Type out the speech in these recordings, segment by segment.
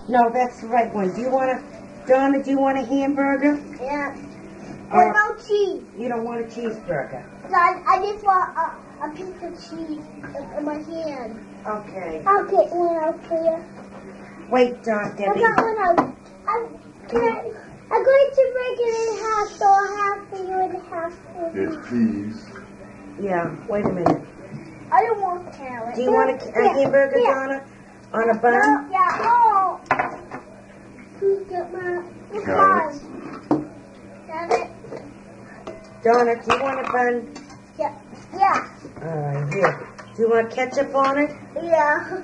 No, that's the right one. Do you want Donna, do you want a hamburger? Yeah. Or no cheese. You don't want a cheeseburger? I just want a piece of cheese in my hand. Okay. I'll get one out for you. Wait, Debbie. I got one out. I'm going to break it in half, so I'll have for you and half for me. There's peas. Yeah, wait a minute. I don't want carrot. Do you want a hamburger, Donna? On a bun? No, yeah, no. Who's got my Carrots. Got it? Donna, do you want a bun? Yeah. Yeah. Here. Do you want ketchup on it? Yeah.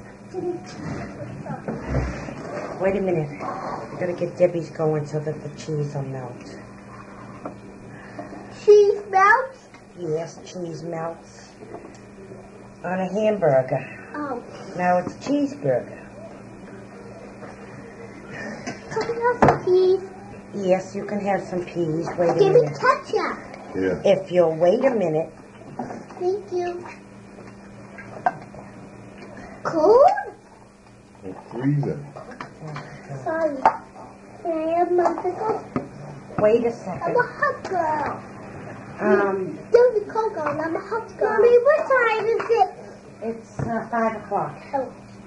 Wait a minute. I gotta get Debbie's going so that the cheese will melt. Cheese melts? Yes, cheese melts. On a hamburger. Oh. Now it's a cheeseburger. Can we have some peas? Yes, you can have some peas. Wait a Give me minute. ketchup. Yeah. If you'll wait a minute. Thank you. Cold? It's freezing. Sorry. Can I have my pickle? Wait a I'm second. a hot girl. Don't be cold girl. I'm a hot girl. Mommy, what time is it? It's 5 o'clock. Oh.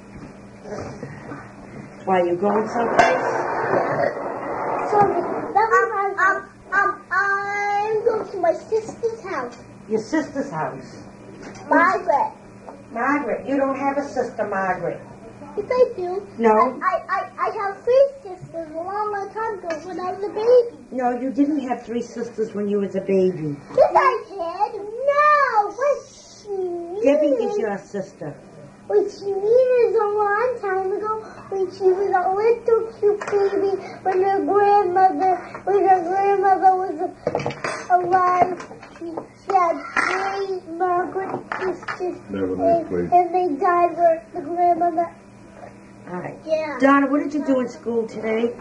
Why, you going someplace? Sorry. I'm going to my sister's house. Your sister's house. Margaret. Margaret. You don't have a sister, Margaret. Yes, I do. No. I have 3 sisters a long time ago when I was a baby. No, you didn't have 3 sisters when you was a baby. Yes, I did. No. What's she mean? Debbie is your sister. What she mean is a long time ago when she was a little cute baby when her grandmother was alive. She had 3 Margaret sisters Never nice place. and they died with the grandmother. All right. Yeah. Donna, what did you do in school today?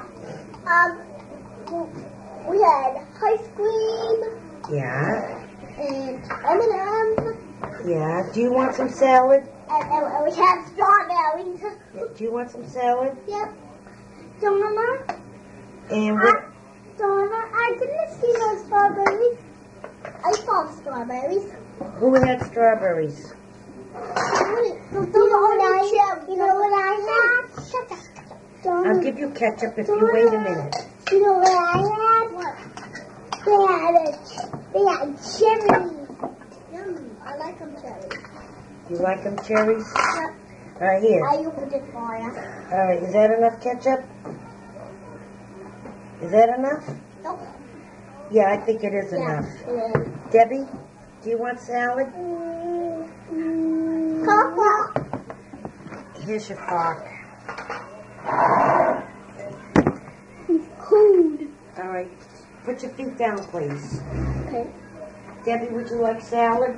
We had ice cream Yeah. and M&M's Yeah. Do you want some salad? and we had strawberries. Do you want some salad? Yep. Donna, And what? Donna, I didn't see no strawberries. I saw strawberries. Who had strawberries? You know what I had? Donna, I'll give you ketchup if you wait a minute. you know what I had? What? They had cherries. Yummy. I like them cherries. You like them cherries? Yep. All right, here. I opened it for you. All right, is that enough ketchup? Is that enough? Nope. Yeah, I think it is enough. Debbie, do you want salad? Cocoa. Here's your fork. It's cold. All right, put your feet down, please. Okay. Debbie, would you like salad?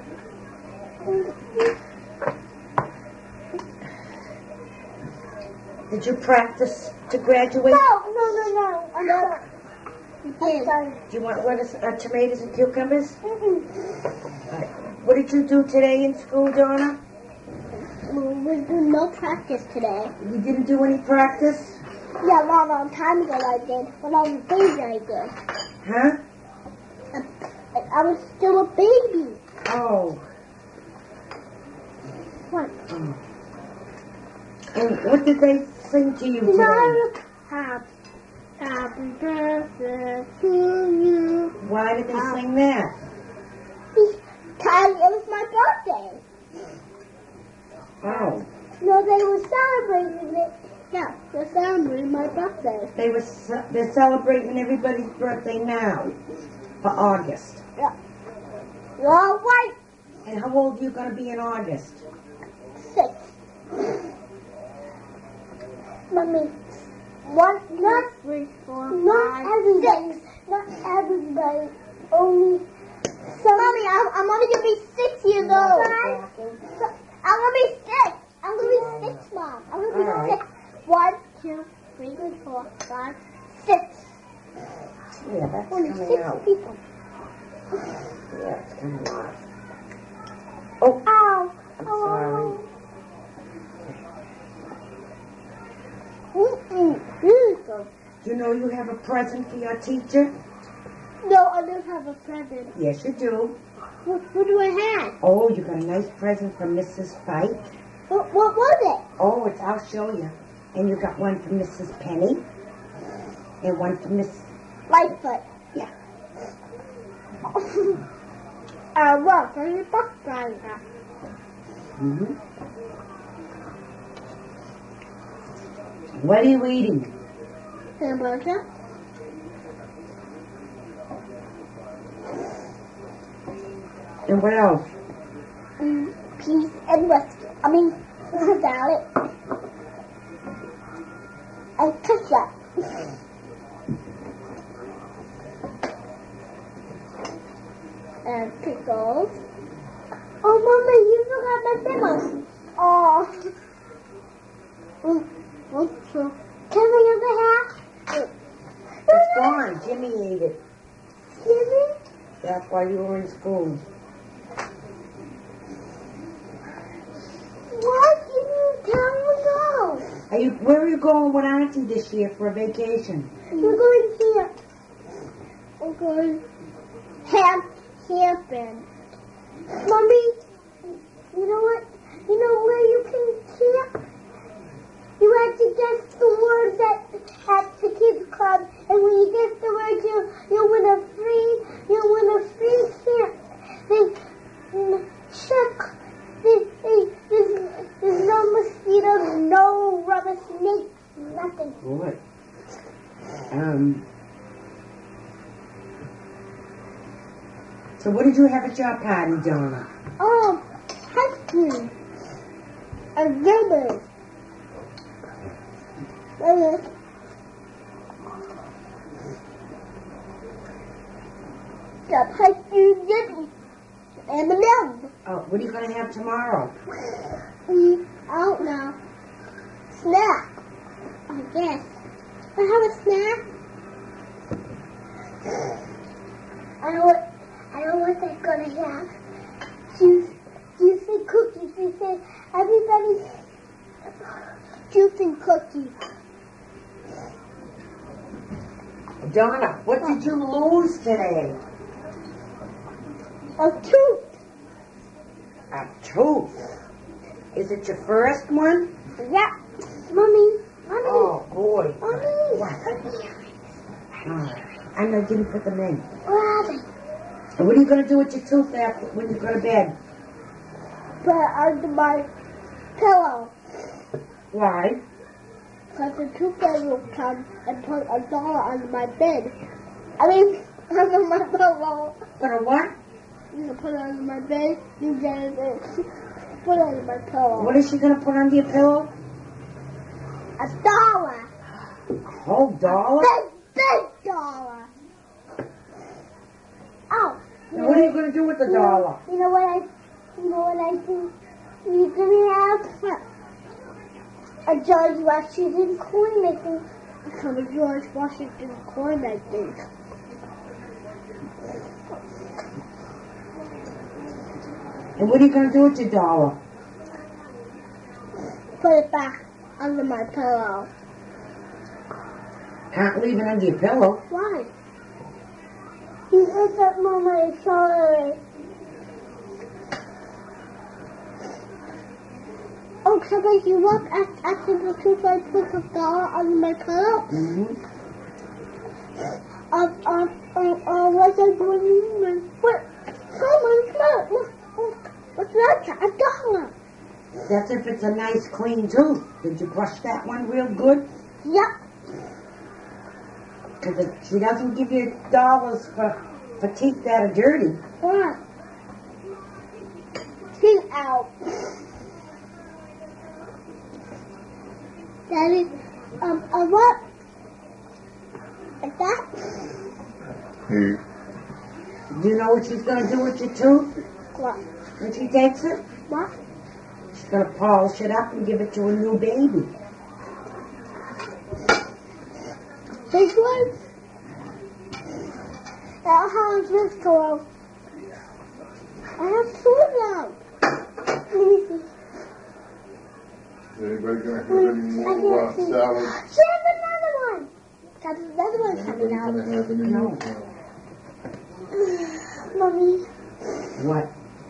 Did you practice to graduate? No. I'm not. Do you want lettuce, tomatoes and cucumbers? All right. What did you do today in school, Donna? We do no practice today. You didn't do any practice? Yeah, long time ago I did. When I was a baby I did. Huh? I was still a baby. Oh. What? And what did they sing to you today? Happy birthday to you. Why did they sing that? Because it was my birthday. Oh. No, they were celebrating it. Yeah, they're celebrating my birthday. They're celebrating everybody's birthday now for August. Yeah. You're all right. And how old are you going to be in August? 6. Mommy. Not everybody. Not everybody. Only some. Mommy, I'm only gonna be 6 years old. I'm gonna be 6. I'm gonna be 6, Mom. I'm gonna be 6. 1, 2, 3, 4, 5, 6. Yeah, that's Only coming 6 out. people. Yeah, it's coming out. Oh, Ow. I'm sorry. Oh. Beautiful. You know you have a present for your teacher? No, I don't have a present. Yes, you do. What do I have? Oh, you got a nice present from Mrs. Fike. What was it? Oh, I'll show you. And you got one from Mrs. Penny. And one from Miss... Lightfoot. Yeah. Well, from the bus driver. Mm-hmm. What are you eating? Hamburger. And what else? Peas and whiskey. Salad. And ketchup. And pickles. Oh, Mama, you forgot my pickles. Oh. Can I have a hat? It's gone. Jimmy ate it. Jimmy? That's why you were in school. What did you tell me go? Where are you going with Auntie this year for a vacation? We're going here. We're going camping. Mommy, you know what? You know where you can camp? You have to guess the word at the kids club, and when you guess the word, you win a free camp. They check. There's no mosquitoes, no rubber snakes, nothing. Good. So what did you have at your party, Donna? Ice cream. And jelly. The ice cream jelly. M&M's. Oh, what are you going to have tomorrow? I don't know. Snack. I guess. I have a snack. I know what they're gonna have. Juice and cookies. They say everybody's juice and cookies. Donna, what did you lose today? A tooth. A tooth. Is it your first one? Yeah. Mommy. Oh, boy. Mommy. What? I know, didn't put them in. Rabbit. And what are you going to do with your tooth after when you go to bed? Put it under my pillow. Why? Because the tooth fairy will come and put $1 under my bed. Under my pillow. Put a what? You can put it under my bed. You get it. Put it under my pillow. What is she going to put under your pillow? $1. A whole dollar? Big dollar. Oh. And what are you going to do with the dollar? You know what I do? You can have a George Washington coin making. Become a George Washington coin making. And what are you going to do with your dollar? Put it back under my pillow. Can't leave it under your pillow. Why? You ate that Mama, sorry. Oh, can I you up after the tooth I put $1 under my pillow? Mm-hmm. What's I doing? What? What's that? $1. That's if it's a nice clean tooth. Did you brush that one real good? Yep. Because she doesn't give you dollars for teeth that are dirty. What? Teeth out. Daddy, what? Like that? Hey, Do you know what she's going to do with your tooth What? when she takes it? What? She's going to polish it up and give it to a new baby. This one? How is this go? I have 2 now. Let me see. is anybody going to have any more salad? Jimmy! That's another one coming out. Gonna have any No. milk now. Mommy, What?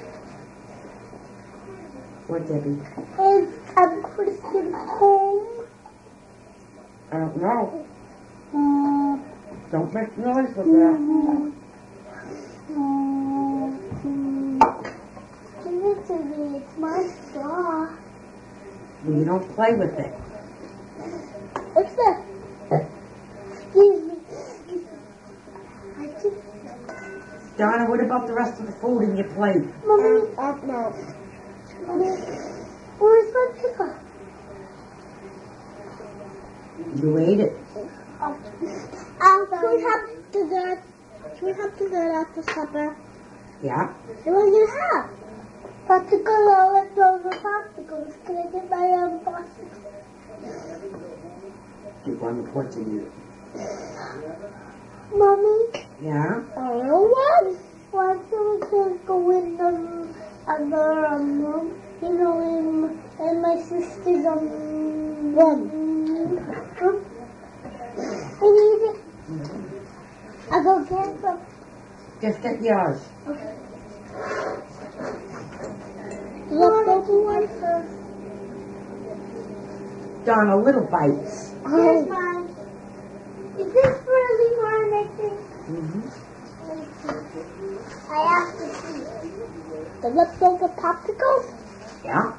What, Debbie? is Kristen home? I don't know. Don't make noise with that. Give it to me. It's my straw. Well, you don't play with it. What's that? Excuse me. I just... Donna, what about the rest of the food in your plate? Mommy, no. Mommy, where's my pickle? You ate it. Can we have dessert? Can we have dessert after supper? Yeah. What do you have? Popsicle, leftover popsicles. Can I get my own popsicles? Keep on the porch and eat it. Mommy, Yeah? I don't know what. Why don't we just go in the other room? You know, in my sister's room. I need it. I'll go get some. Just get yours. Leftover one first. Donna, little bites. Here's mine. Is this really mine, I think? Mm-hmm. I have to see. The leftover popsicles? Yeah?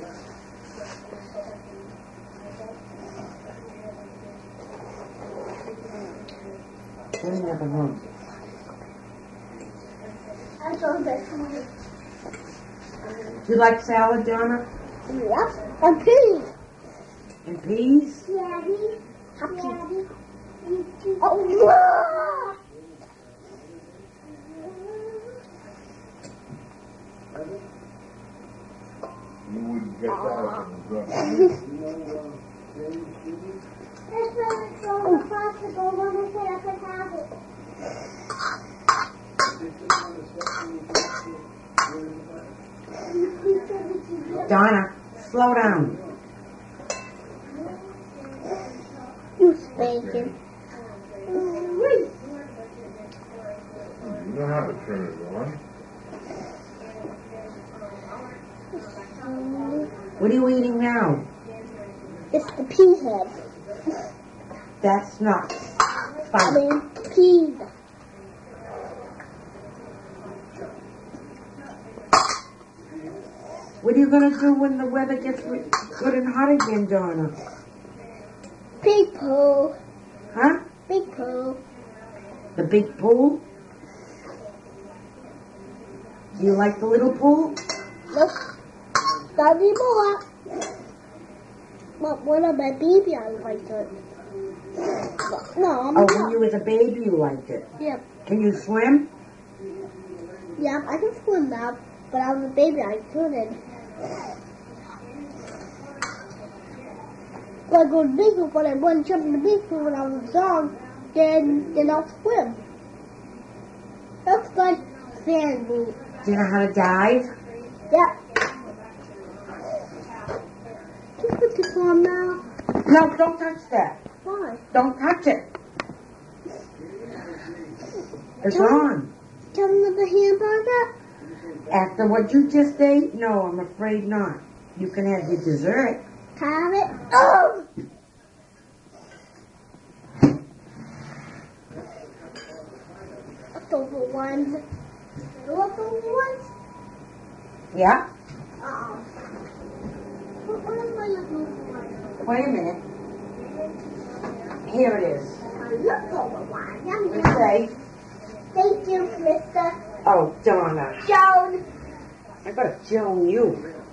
Put it in the other room. I saw this one. Do you like salad, Donna? Yep. And peas. And peas? Daddy. Happy. Oh, wow. You wouldn't get that from the drug. This one's so possible when I said I could have it. Donna, slow down. You spanking. You know how to turn it on. What are you eating now? It's the pea head. That's not I fun. mean, peas. What are you going to do when the weather gets good and hot again, Donna? Big pool. Huh? Big pool. The big pool? Do you like the little pool? Nope. Not anymore. But when I'm a baby, I like it. No, I'm Oh, not. when you was a baby, you liked it. Yep. Can you swim? Yep, I can swim now. But I was a baby, I couldn't. But I go to the big pool, but I wouldn't jump in the big pool when I was young. Then I'll swim. That's like sandy. Do you know how to dive? Yep. Can you put this on now? No, don't touch that. Why? Don't touch it. It's Don't- on. Tell me the hamburger. After what you just ate? No, I'm afraid not. You can have your dessert. Have it. Oh! Leftover ones. The leftover ones? Yeah? Uh-oh. What are my leftover ones? Wait a minute. Here it is. My leftover ones. Yum, You yum. say, Thank you, Mr. oh, Donna, Jones. I gotta Joan you.